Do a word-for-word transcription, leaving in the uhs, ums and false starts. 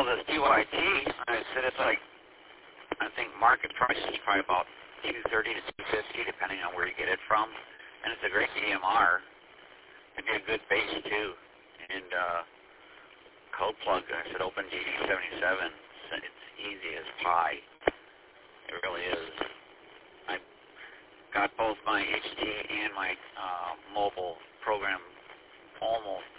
this D Y T, I said it's like, I think market price is probably about two thirty to two fifty, depending on where you get it from. And it's a great D M R. It'd be a good base, too. And uh, code plug, I said Open G D seventy-seven. It's easy as pie. It really is. I got both my H T and my uh, mobile program almost